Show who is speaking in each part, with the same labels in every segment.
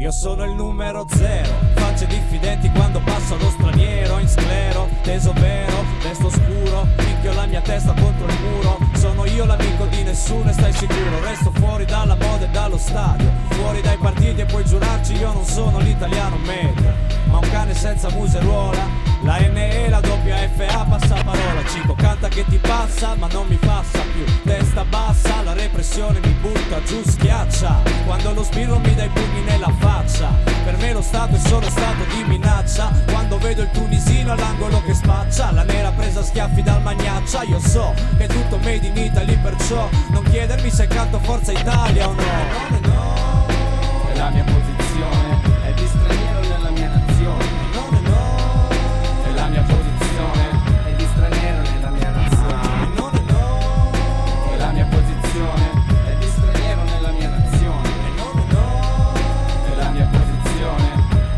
Speaker 1: Io sono il numero 0, facce diffidenti quando passa lo straniero. In sclero, teso vero, resto scuro, picchio la mia testa contro il muro. Sono io l'amico di nessuno e stai sicuro. Resto fuori dalla moda e dallo stadio, fuori dai partiti e puoi giurarci io non sono l'italiano medio, ma un cane senza museruola. La NE, la WFA, passa parola. Cico canta che ti passa ma non mi passa più. Testa bassa, la repressione mi butta giù, schiaccia quando lo sbirro mi dà i pugni nella faccia. Per me lo Stato è solo stato di minaccia. Quando vedo il tunisino all'angolo che spaccia, la nera presa a schiaffi dal magnaccia. Io so che è tutto made in Italy, perciò non chiedermi se canto Forza Italia o no.
Speaker 2: E la mia posizione è di straniero nella mia nazione. E la mia posizione è di straniero nella mia nazione. E la mia posizione è di straniero nella mia nazione. E la mia posizione.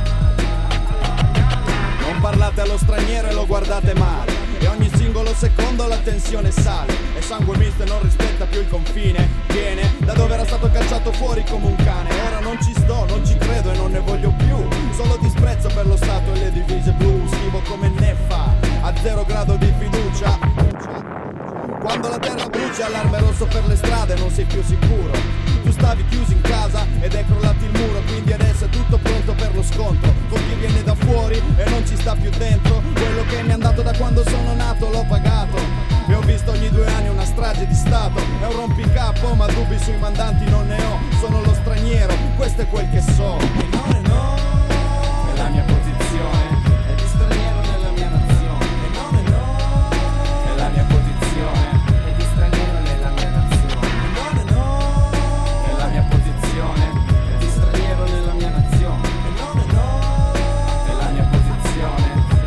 Speaker 3: Non parlate allo straniero e lo guardate male, e ogni singolo secondo la tensione sale. E sangue misto e non rispetta più il confine. Viene da dove era stato cacciato fuori come un cane. Ora non ci sto, non ci credo e non ne voglio più. Solo disprezzo per lo Stato e le divise blu. Scrivo come Neffa, a 0 grado di fiducia. Quando la terra brucia, allarme rosso per le strade, non sei più sicuro. Tu stavi chiuso in casa ed è crollato il muro, quindi adesso è tutto pronto per lo scontro. Con chi viene da fuori e non ci sta più dentro. Quello che mi è andato da quando sono nato l'ho pagato, e ho visto ogni 2 anni una strage di Stato. È un rompicapo ma dubbi sui mandanti non ne ho. Sono lo straniero, questo è quel che so.
Speaker 2: E la mia posizione è di straniero nella mia nazione. E la mia posizione è di straniero nella mia nazione. E la mia posizione è di straniero nella mia nazione. E la mia posizione.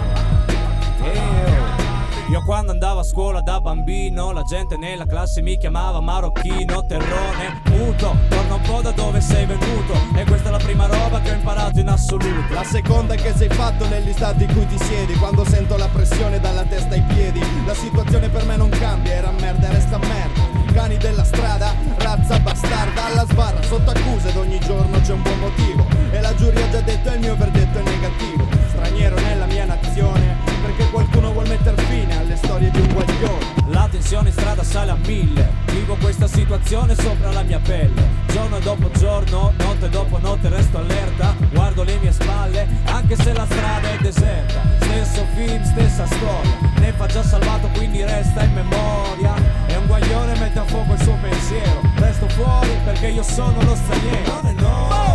Speaker 1: Io quando andavo a scuola da bambino, la gente nella classe mi chiamava marocchino, terrone, muto. Torna un po' da dove sei venuto, e questa è la prima roba che ho imparato in assoluto.
Speaker 3: La seconda è che sei fatto negli stati in cui ti siedi. Quando sento la pressione dalla testa ai piedi, la situazione per me non cambia, era merda e resta merda. Cani della strada, razza bastarda alla sbarra, sotto accusa ed ogni giorno c'è un buon motivo. E la giuria ha già detto il mio verdetto è negativo. Straniero nella mia nazione, perché qualcuno vuol metter fine alle storie di un guaglione.
Speaker 1: La tensione in strada sale a 1000, vivo questa situazione sopra la mia pelle. Giorno dopo giorno, notte dopo notte resto allerta. Guardo le mie spalle, anche se la strada è deserta. Stesso film, stessa storia, ne fa già salvato quindi resta in memoria. È un guaglione, mette a fuoco il suo pensiero. Resto fuori perché io sono lo straniero.